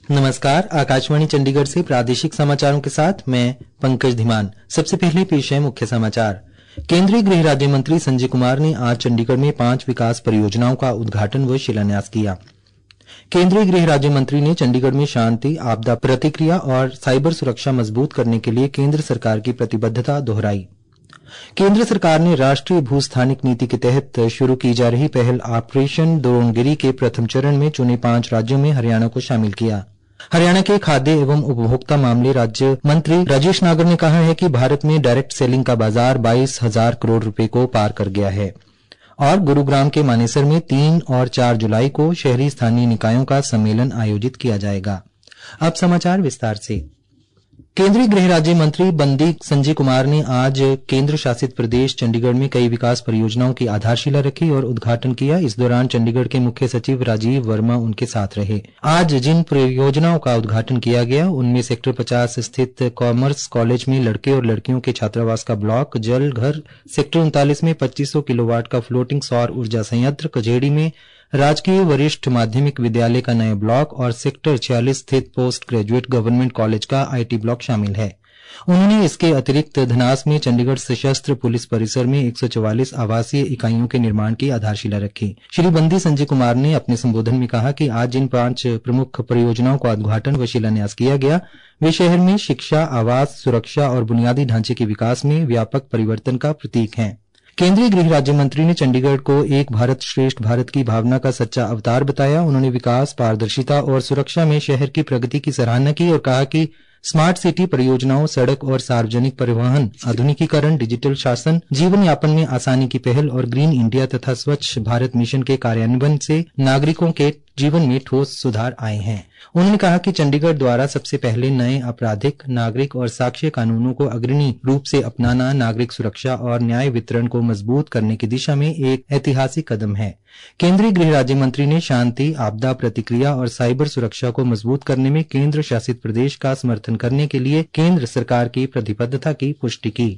नमस्कार, आकाशवाणी चंडीगढ़ से प्रादेशिक समाचारों के साथ मैं पंकज धीमान। सबसे पहले पेश है मुख्य समाचार। केंद्रीय गृह राज्य मंत्री संजय कुमार ने आज चंडीगढ़ में 5 विकास परियोजनाओं का उद्घाटन व शिलान्यास किया। केंद्रीय गृह राज्य मंत्री ने चंडीगढ़ में शांति, आपदा प्रतिक्रिया और साइबर सुरक्षा मजबूत करने के लिए केंद्र सरकार की प्रतिबद्धता दोहराई। केंद्र सरकार ने राष्ट्रीय भूस्थानिक नीति के तहत शुरू की जा रही पहल ऑपरेशन द्रोणगिरी के प्रथम चरण में चुने 5 राज्यों में हरियाणा को शामिल किया। हरियाणा के खाद्य एवं उपभोक्ता मामले राज्य मंत्री राजेश नागर ने कहा है कि भारत में डायरेक्ट सेलिंग का बाजार 22,000 करोड़ रुपए को पार कर गया है और गुरुग्राम के मानेसर में 3 और 4 जुलाई को शहरी स्थानीय निकायों का सम्मेलन आयोजित किया जाएगा। अब समाचार विस्तार से। केंद्रीय गृह राज्य मंत्री बंदी संजय कुमार ने आज केंद्र शासित प्रदेश चंडीगढ़ में कई विकास परियोजनाओं की आधारशिला रखी और उद्घाटन किया। इस दौरान चंडीगढ़ के मुख्य सचिव राजीव वर्मा उनके साथ रहे। आज जिन परियोजनाओं का उद्घाटन किया गया उनमें सेक्टर 50 स्थित कॉमर्स कॉलेज में लड़के और लड़कियों के छात्रावास का ब्लॉक, जल घर, सेक्टर 39 में 2500 किलोवाट का फ्लोटिंग सौर ऊर्जा संयंत्र, कजेड़ी में राजकीय वरिष्ठ माध्यमिक विद्यालय का नया ब्लॉक और सेक्टर 46 स्थित पोस्ट ग्रेजुएट गवर्नमेंट कॉलेज का आईटी ब्लॉक शामिल है। उन्होंने इसके अतिरिक्त धनास में चंडीगढ़ सशस्त्र पुलिस परिसर में 144 आवासीय इकाइयों के निर्माण की आधारशिला रखी। श्री बंदी संजय कुमार ने अपने संबोधन में कहा कि आज जिन 5 प्रमुख परियोजनाओं का उद्घाटन व शिलान्यास किया गया वे शहर में शिक्षा, आवास, सुरक्षा और बुनियादी ढांचे के विकास में व्यापक परिवर्तन का प्रतीक हैं। केंद्रीय गृह राज्य मंत्री ने चंडीगढ़ को एक भारत श्रेष्ठ भारत की भावना का सच्चा अवतार बताया। उन्होंने विकास, पारदर्शिता और सुरक्षा में शहर की प्रगति की सराहना की और कहा कि स्मार्ट सिटी परियोजनाओं, सड़क और सार्वजनिक परिवहन, आधुनिकीकरण, डिजिटल शासन, जीवन यापन में आसानी की पहल और ग्रीन इंडिया तथा स्वच्छ भारत मिशन के कार्यान्वयन से नागरिकों के जीवन में ठोस सुधार आए हैं। उन्होंने कहा कि चंडीगढ़ द्वारा सबसे पहले नए आपराधिक, नागरिक और साक्ष्य कानूनों को अग्रणी रूप से अपनाना नागरिक सुरक्षा और न्याय वितरण को मजबूत करने की दिशा में एक ऐतिहासिक कदम है। केंद्रीय गृह राज्य मंत्री ने शांति, आपदा प्रतिक्रिया और साइबर सुरक्षा को मजबूत करने में केंद्र शासित प्रदेश का समर्थन करने के लिए केंद्र सरकार की प्रतिबद्धता की पुष्टि की।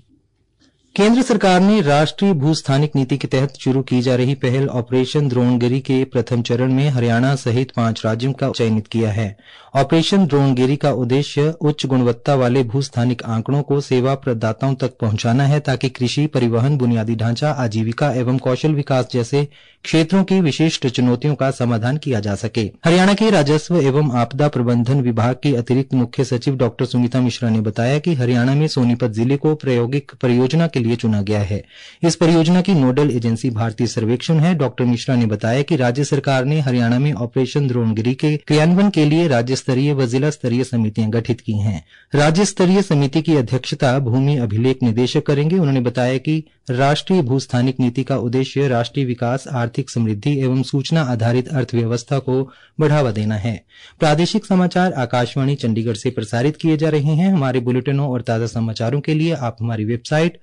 केंद्र सरकार ने राष्ट्रीय भूस्थानिक नीति के तहत शुरू की जा रही पहल ऑपरेशन द्रोणगिरी के प्रथम चरण में हरियाणा सहित 5 राज्यों का चयनित किया है। ऑपरेशन द्रोणगिरी का उद्देश्य उच्च गुणवत्ता वाले भूस्थानिक आंकड़ों को सेवा प्रदाताओं तक पहुंचाना है ताकि कृषि, परिवहन, बुनियादी ढांचा, आजीविका एवं कौशल विकास जैसे क्षेत्रों की विशिष्ट चुनौतियों का समाधान किया जा सके। हरियाणा के राजस्व एवं आपदा प्रबंधन विभाग की अतिरिक्त मुख्य सचिव डॉ सुनीता मिश्रा ने बताया कि हरियाणा में सोनीपत जिले को प्रायोगिक परियोजना के लिए चुना गया है। इस परियोजना की नोडल एजेंसी भारतीय सर्वेक्षण है। डॉ मिश्रा ने बताया कि राज्य सरकार ने हरियाणा में ऑपरेशन द्रोणगिरी के क्रियान्वयन के लिए राज्य स्तरीय व जिला स्तरीय समितियां गठित की हैं। राज्य स्तरीय समिति की अध्यक्षता भूमि अभिलेख निदेशक करेंगे। उन्होंने बताया कि राष्ट्रीय भूस्थानिक नीति का उद्देश्य राष्ट्रीय विकास, आर्थिक समृद्धि एवं सूचना आधारित अर्थव्यवस्था को बढ़ावा देना है। प्रादेशिक समाचार आकाशवाणी चंडीगढ़ से प्रसारित किए जा रहे हैं। हमारे बुलेटिनों और ताजा समाचारों के लिए आप हमारी वेबसाइट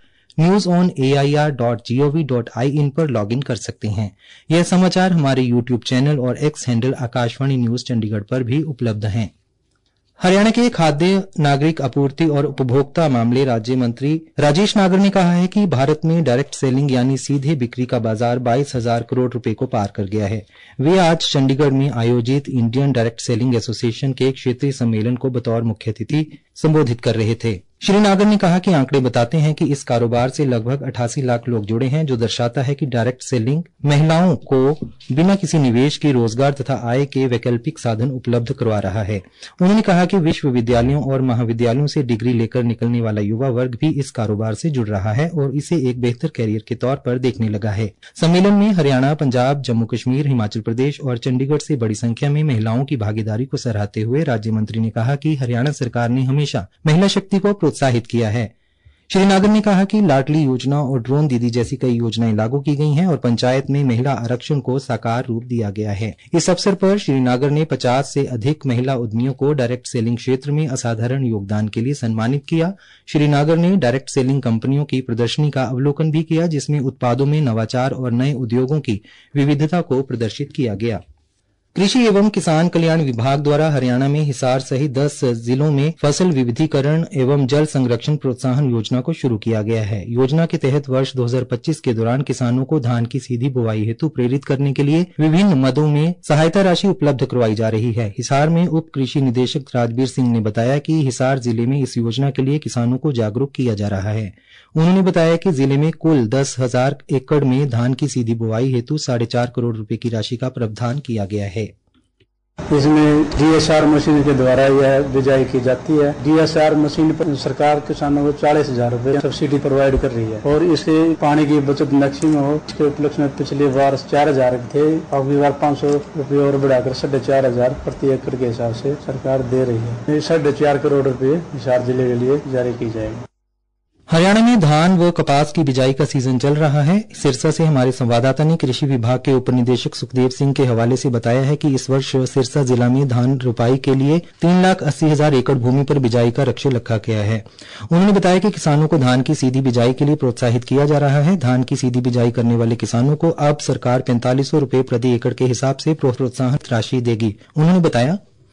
newsonair.gov.in पर लॉगिन कर सकते हैं। यह समाचार हमारे यूट्यूब चैनल और X handle Akashvani news Chandigarh पर भी उपलब्ध हैं। हरियाणा के खाद्य, नागरिक आपूर्ति और उपभोक्ता मामले राज्य मंत्री राजेश नागर ने कहा है कि भारत में डायरेक्ट सेलिंग यानी सीधे बिक्री का बाजार 22,000 करोड़ रुपए को पार कर गया है। वे आज चंडीगढ़ में आयोजित इंडियन डायरेक्ट सेलिंग एसोसिएशन के क्षेत्रीय सम्मेलन को बतौर मुख्य अतिथि संबोधित कर रहे थे। श्री नागर ने कहा कि आंकड़े बताते हैं कि इस कारोबार से लगभग 88 लाख लोग जुड़े हैं, जो दर्शाता है कि डायरेक्ट सेलिंग महिलाओं को बिना किसी निवेश के रोजगार तथा आय के वैकल्पिक साधन उपलब्ध करवा रहा है। उन्होंने कहा कि विश्वविद्यालयों और महाविद्यालयों से डिग्री लेकर निकलने वाला युवा वर्ग भी इस कारोबार से जुड़ रहा है और इसे एक बेहतर कैरियर के तौर पर देखने लगा है। सम्मेलन में हरियाणा, पंजाब, जम्मू कश्मीर, हिमाचल प्रदेश और चंडीगढ़ से बड़ी संख्या में महिलाओं की भागीदारी को सराहते हुए राज्य मंत्री ने कहा कि हरियाणा सरकार ने हमेशा महिला शक्ति को प्रोत्साहित किया है। श्री नागर ने कहा कि लाडली योजना और ड्रोन दीदी जैसी कई योजनाएं लागू की गई हैं और पंचायत में महिला आरक्षण को साकार रूप दिया गया है। इस अवसर पर श्री नागर ने 50 से अधिक महिला उद्यमियों को डायरेक्ट सेलिंग क्षेत्र में असाधारण योगदान के लिए सम्मानित किया। श्री नागर ने डायरेक्ट सेलिंग कंपनियों की प्रदर्शनी का अवलोकन भी किया, जिसमें उत्पादों में नवाचार और नए उद्योगों की विविधता को प्रदर्शित किया गया। कृषि एवं किसान कल्याण विभाग द्वारा हरियाणा में हिसार सहित 10 जिलों में फसल विविधीकरण एवं जल संरक्षण प्रोत्साहन योजना को शुरू किया गया है। योजना के तहत वर्ष 2025 के दौरान किसानों को धान की सीधी बुवाई हेतु प्रेरित करने के लिए विभिन्न मदों में सहायता राशि उपलब्ध करवाई जा रही है। हिसार में उप कृषि निदेशक राजबीर सिंह ने बताया कि हिसार जिले में इस योजना के लिए किसानों को जागरूक किया जा रहा है। उन्होंने बताया कि जिले में कुल 10,000 एकड़ में धान की सीधी बुवाई हेतु 4.5 करोड़ रुपए की राशि का प्रावधान किया गया है। इसमें DSR मशीन के द्वारा यह बिजाई की जाती है। DSR मशीन पर सरकार किसानों को 40,000 रुपए सब्सिडी प्रोवाइड कर रही है और इससे पानी की बचत मैक्सिमम हो। इसके उपलक्ष्य में पिछले बार 4,000 थे, अगली बार 500 रुपए और बढ़ाकर 4,500 प्रति एकड़ के हिसाब से सरकार दे रही है। 4.5 करोड़ रुपए हिसार जिले के लिए जारी की जाएगी। हरियाणा में धान व कपास की बिजाई का सीजन चल रहा है। सिरसा से हमारे संवाददाता ने कृषि विभाग के उप निदेशक सुखदेव सिंह के हवाले से बताया है कि इस वर्ष सिरसा जिला में धान रोपाई के लिए 3,80,000 एकड़ भूमि पर बिजाई का लक्ष्य रखा गया है। उन्होंने बताया कि किसानों को धान की सीधी बिजाई के लिए प्रोत्साहित किया जा रहा है। धान की सीधी बिजाई करने वाले किसानों को अब सरकार 4,500 रुपए प्रति एकड़ के हिसाब से प्रोत्साहन राशि देगी। उन्होंने बताया,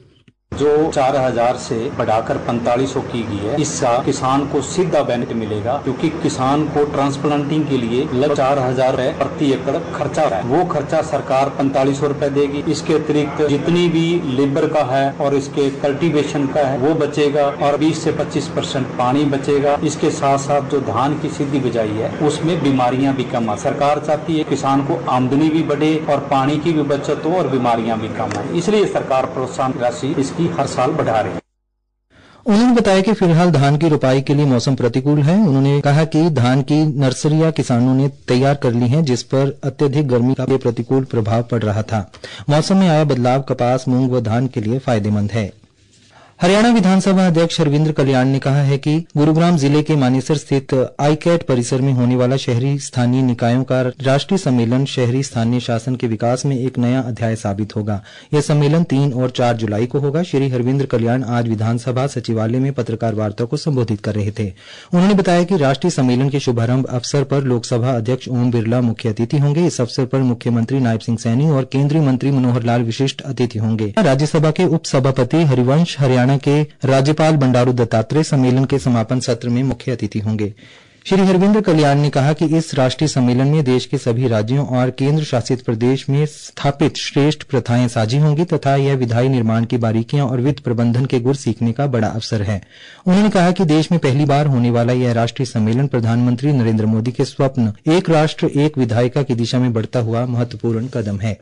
जो 4,000 से बढ़ाकर 4,500 की गई है, इसका किसान को सीधा बेनिफिट मिलेगा क्योंकि किसान को ट्रांसप्लांटिंग के लिए लगभग 4,000 रुपए प्रति एकड़ खर्चा है। वो खर्चा सरकार 4,500 रुपए देगी। इसके अतिरिक्त जितनी भी लेबर का है और इसके कल्टीवेशन का है वो बचेगा और 20 से 25% पानी बचेगा। इसके साथ साथ जो धान की सीधी बिजाई है उसमें बीमारियां भी कम आ। सरकार चाहती है किसान को आमदनी भी बढ़े और पानी की भी बचत हो और बीमारियां भी कम आए, इसलिए सरकार प्रोत्साहन राशि की हर साल बढ़ा रही है। उन्होंने बताया कि फिलहाल धान की रोपाई के लिए मौसम प्रतिकूल है। उन्होंने कहा कि धान की नर्सरियां किसानों ने तैयार कर ली हैं, जिस पर अत्यधिक गर्मी का प्रतिकूल प्रभाव पड़ रहा था। मौसम में आया बदलाव कपास, मूंग व धान के लिए फायदेमंद है। हरियाणा विधानसभा अध्यक्ष हरविंद्र कल्याण ने कहा है कि गुरुग्राम जिले के मानेसर स्थित आईकैट परिसर में होने वाला शहरी स्थानीय निकायों का राष्ट्रीय सम्मेलन शहरी स्थानीय शासन के विकास में एक नया अध्याय साबित होगा। यह सम्मेलन 3 और 4 जुलाई को होगा। श्री हरविंद्र कल्याण आज विधानसभा सचिवालय में पत्रकार वार्ता को संबोधित कर रहे थे। उन्होंने बताया कि राष्ट्रीय सम्मेलन के शुभारंभ अवसर पर लोकसभा अध्यक्ष ओम बिरला मुख्य अतिथि होंगे। इस अवसर पर मुख्यमंत्री नायब सिंह सैनी और केंद्रीय मंत्री मनोहर लाल विशिष्ट अतिथि होंगे। राज्यसभा के उप सभापति हरिवंश, हरियाणा के राज्यपाल बंडारू दत्तात्रेय सम्मेलन के समापन सत्र में मुख्य अतिथि होंगे। श्री हरविंद्र कल्याण ने कहा कि इस राष्ट्रीय सम्मेलन में देश के सभी राज्यों और केंद्र शासित प्रदेश में स्थापित श्रेष्ठ प्रथाएं साझी होंगी तथा यह विधायी निर्माण की बारीकियां और वित्त प्रबंधन के गुर सीखने का बड़ा अवसर है। उन्होंने कहा कि देश में पहली बार होने वाला यह राष्ट्रीय सम्मेलन प्रधानमंत्री नरेंद्र मोदी के स्वप्न एक राष्ट्र एक विधायिका की दिशा में बढ़ता हुआ महत्वपूर्ण कदम है।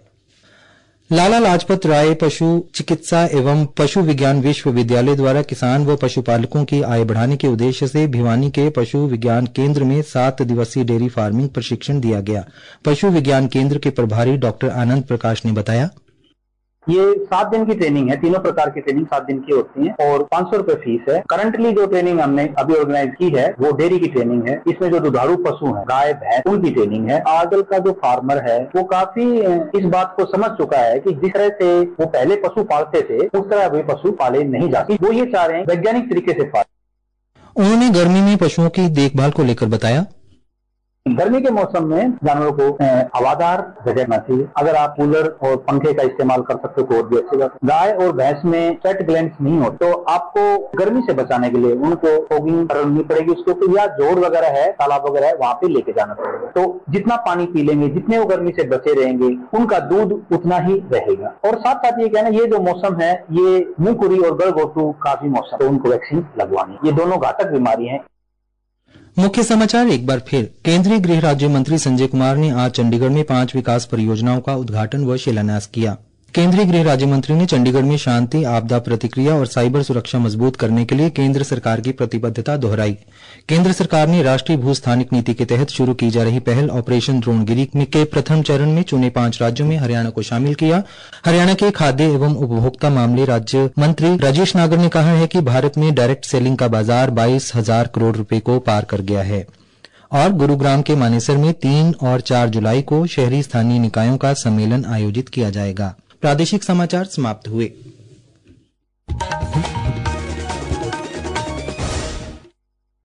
लाला लाजपत राय पशु चिकित्सा एवं पशु विज्ञान विश्वविद्यालय द्वारा किसान व पशुपालकों की आय बढ़ाने के उद्देश्य से भिवानी के पशु विज्ञान केंद्र में 7 दिवसीय डेयरी फार्मिंग प्रशिक्षण दिया गया। पशु विज्ञान केंद्र के प्रभारी डॉक्टर आनंद प्रकाश ने बताया, ये 7 दिन की ट्रेनिंग है। तीनों प्रकार की ट्रेनिंग 7 दिन की होती है और 500 रुपए फीस है। करंटली जो ट्रेनिंग हमने अभी ऑर्गेनाइज की है वो डेयरी की ट्रेनिंग है। इसमें जो दुधारू पशु है, गाय भैंस, उनकी ट्रेनिंग है। आजकल का जो फार्मर है वो काफी इस बात को समझ चुका है कि जिस तरह से वो पहले पशु पालते थे उस तरह वे पशु पाले नहीं जाते। वो ये चाह रहे हैं वैज्ञानिक तरीके से पाले। उन्होंने गर्मी में पशुओं की देखभाल को लेकर बताया, गर्मी के मौसम में जानवरों को हवादार जगह रहना चाहिए। अगर आप कूलर और पंखे का इस्तेमाल कर सकते हो तो और भी अच्छी बात। गाय और भैंस में स्वेट ग्लैंड्स नहीं हो तो आपको गर्मी से बचाने के लिए उनको फॉगिंग करनी पड़ेगी। उसको या जोड़ वगैरह है, तालाब वगैरह है, वहां पे लेके जाना पड़ेगा। तो जितना पानी पी लेंगे, जितने वो गर्मी से बचे रहेंगे, उनका दूध उतना ही रहेगा। और साथ साथ ये कहना, ये जो मौसम है ये मुंहखुरी और गलघोटू का भी मौसम, तो उनको वैक्सीन लगवानी। ये दोनों घातक बीमारी है। मुख्य समाचार एक बार फिर। केंद्रीय गृह राज्य मंत्री संजय कुमार ने आज चंडीगढ़ में 5 विकास परियोजनाओं का उद्घाटन व शिलान्यास किया। केंद्रीय गृह राज्य मंत्री ने चंडीगढ़ में शांति, आपदा प्रतिक्रिया और साइबर सुरक्षा मजबूत करने के लिए केंद्र सरकार की प्रतिबद्धता दोहराई। केंद्र सरकार ने राष्ट्रीय भू स्थानिक नीति के तहत शुरू की जा रही पहल ऑपरेशन द्रोणगिरी के प्रथम चरण में चुने 5 राज्यों में हरियाणा को शामिल किया। हरियाणा के खाद्य एवं उपभोक्ता मामले राज्य मंत्री राजेश नागर ने कहा है कि भारत में डायरेक्ट सेलिंग का बाजार 22,000 करोड़ रुपए को पार कर गया है। और गुरुग्राम के मानेसर में 3 और 4 जुलाई को शहरी स्थानीय निकायों का सम्मेलन आयोजित किया जाएगा। प्रादेशिक समाचार समाप्त हुए।